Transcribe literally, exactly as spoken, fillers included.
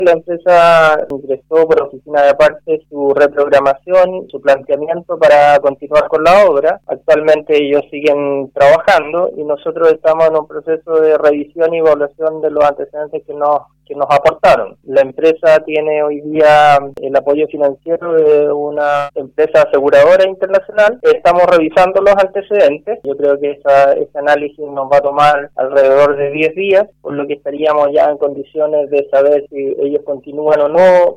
La empresa ingresó por oficina de parte su reprogramación, su planteamiento para continuar con la obra. Actualmente ellos siguen trabajando y nosotros estamos en un proceso de revisión y evaluación de los antecedentes que nos que nos aportaron. La empresa tiene hoy día el apoyo financiero de una empresa aseguradora internacional. Estamos revisando los antecedentes. Yo creo que esa, ese análisis nos va a tomar alrededor de diez días, por lo que estaríamos ya en condiciones de saber si ellos continúan o no